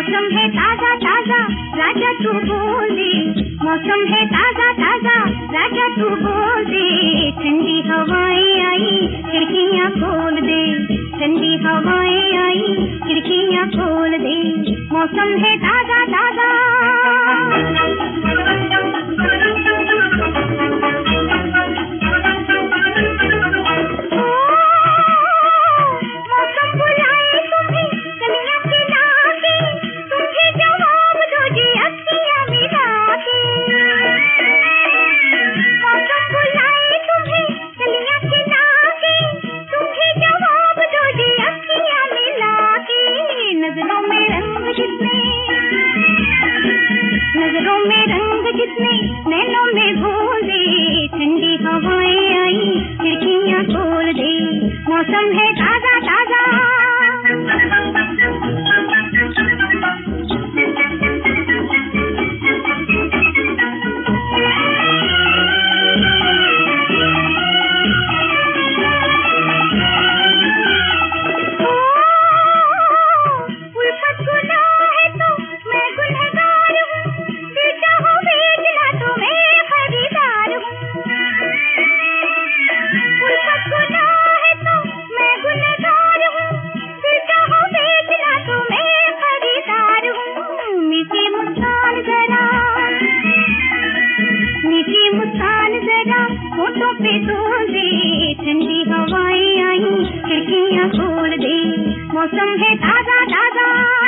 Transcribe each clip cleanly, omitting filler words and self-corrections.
मौसम है ताजा ताजा राजा तू बोल दे, मौसम है ताजा ताजा राजा तू बोल दे। ठंडी हवाएं आई खिड़कियां खोल दे, ठंडी हवाएं आई खिड़कियां खोल दे। मौसम है ताजा ताजा। नजरों में रंग जितने नैनों में घोल दे, ठंडी हवाएं आई खिड़कियां खोल दे। मौसम है ताजा ताजा। होठों पे तोल दे, ठंडी हवाएं आई खिड़कियां खोल दे। मौसम है ताजा ताजा।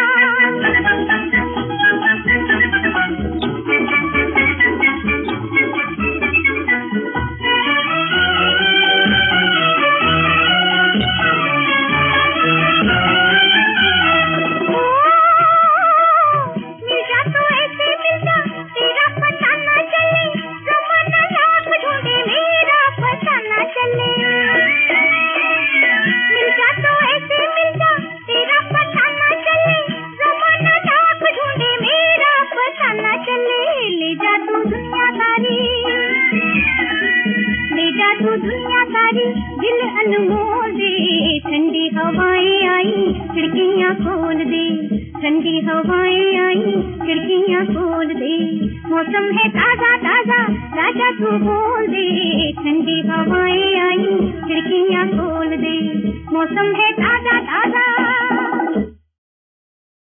तू दुनिया सारी दिल अनमोल दे, ठंडी हवाएं आई खिड़कियां खोल दे, ठंडी हवाएं आई खिड़कियां खोल दे। मौसम है ताजा ताजा राजा तू बोल दे, ठंडी हवाएं आई खिड़कियां खोल दे। मौसम है ताजा ताजा।